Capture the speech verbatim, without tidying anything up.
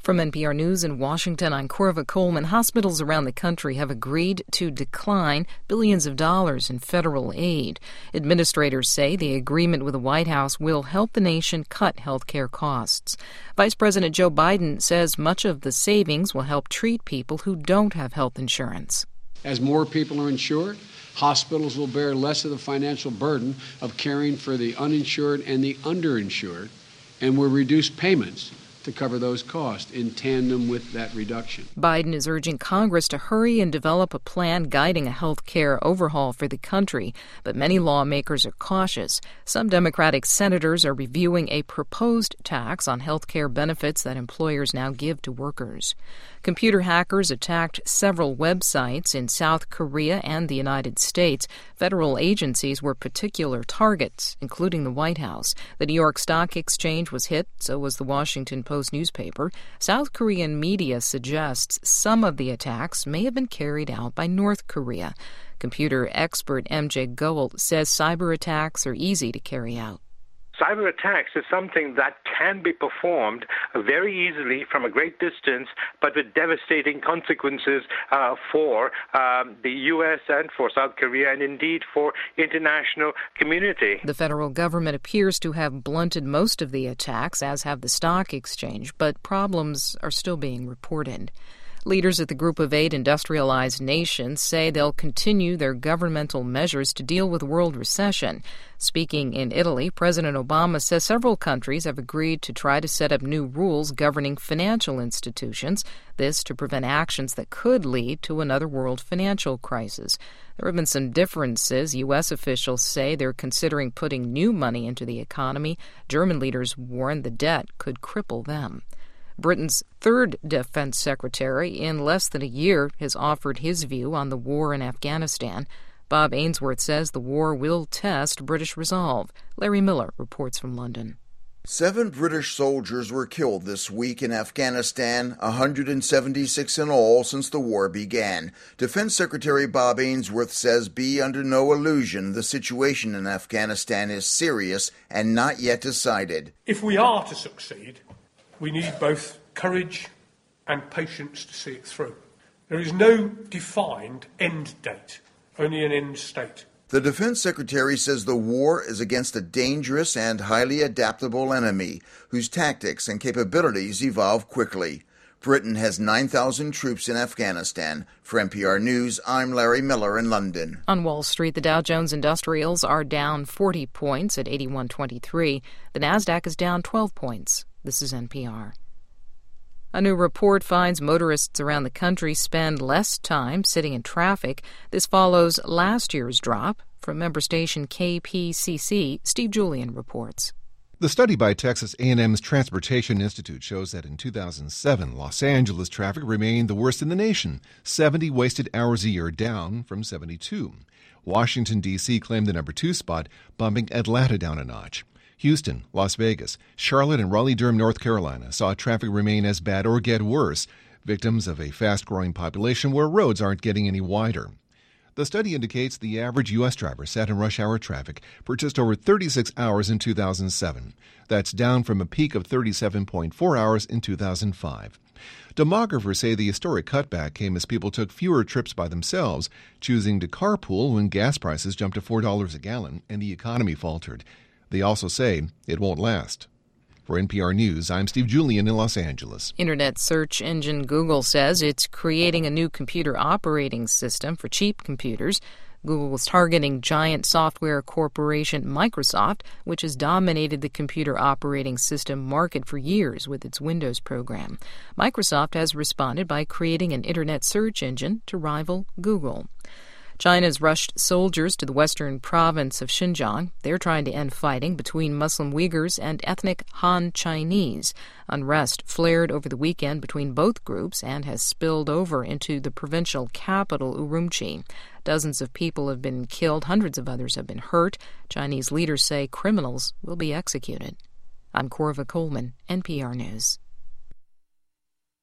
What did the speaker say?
From N P R News in Washington, I'm Corva Coleman. Hospitals around the country have agreed to decline billions of dollars in federal aid. Administrators say the agreement with the White House will help the nation cut health care costs. Vice President Joe Biden says much of the savings will help treat people who don't have health insurance. As more people are insured, hospitals will bear less of the financial burden of caring for the uninsured and the underinsured, and will reduce payments to cover those costs in tandem with that reduction. Biden is urging Congress to hurry and develop a plan guiding a health care overhaul for the country, but many lawmakers are cautious. Some Democratic senators are reviewing a proposed tax on health care benefits that employers now give to workers. Computer hackers attacked several websites in South Korea and the United States. Federal agencies were particular targets, including the White House. The New York Stock Exchange was hit, so was the Washington Post newspaper. South Korean media suggests some of the attacks may have been carried out by North Korea. Computer expert M J Gold says cyber attacks are easy to carry out. Cyber attacks is something that can be performed very easily from a great distance, but with devastating consequences uh, for um, the U S and for South Korea and indeed for international community. The federal government appears to have blunted most of the attacks, as have the stock exchange, but problems are still being reported. Leaders at the Group of Eight industrialized nations say they'll continue their governmental measures to deal with world recession. Speaking in Italy, President Obama says several countries have agreed to try to set up new rules governing financial institutions, this to prevent actions that could lead to another world financial crisis. There have been some differences. U S officials say they're considering putting new money into the economy. German leaders warn the debt could cripple them. Britain's third defense secretary in less than a year has offered his view on the war in Afghanistan. Bob Ainsworth says the war will test British resolve. Larry Miller reports from London. Seven British soldiers were killed this week in Afghanistan, one hundred seventy-six in all since the war began. Defense Secretary Bob Ainsworth says be under no illusion the situation in Afghanistan is serious and not yet decided. If we are to succeed, we need both courage and patience to see it through. There is no defined end date, only an end state. The Defense Secretary says the war is against a dangerous and highly adaptable enemy whose tactics and capabilities evolve quickly. Britain has nine thousand troops in Afghanistan. For N P R News, I'm Larry Miller in London. On Wall Street, the Dow Jones Industrials are down forty points at eighty-one twenty-three. The Nasdaq is down twelve points. This is N P R. A new report finds motorists around the country spend less time sitting in traffic. This follows last year's drop. From member station K P C C, Steve Julian reports. The study by Texas A and M's Transportation Institute shows that in two thousand seven, Los Angeles traffic remained the worst in the nation, seventy wasted hours a year, down from seventy-two. Washington, D C claimed the number two spot, bumping Atlanta down a notch. Houston, Las Vegas, Charlotte, and Raleigh-Durham, North Carolina saw traffic remain as bad or get worse, victims of a fast-growing population where roads aren't getting any wider. The study indicates the average U S driver sat in rush hour traffic for just over thirty-six hours in two thousand seven. That's down from a peak of thirty-seven point four hours in two thousand five. Demographers say the historic cutback came as people took fewer trips by themselves, choosing to carpool when gas prices jumped to four dollars a gallon and the economy faltered. They also say it won't last. For N P R News, I'm Steve Julian in Los Angeles. Internet search engine Google says it's creating a new computer operating system for cheap computers. Google is targeting giant software corporation Microsoft, which has dominated the computer operating system market for years with its Windows program. Microsoft has responded by creating an internet search engine to rival Google. China's rushed soldiers to the western province of Xinjiang. They're trying to end fighting between Muslim Uyghurs and ethnic Han Chinese. Unrest flared over the weekend between both groups and has spilled over into the provincial capital, Urumqi. Dozens of people have been killed, hundreds of others have been hurt. Chinese leaders say criminals will be executed. I'm Corva Coleman, N P R News.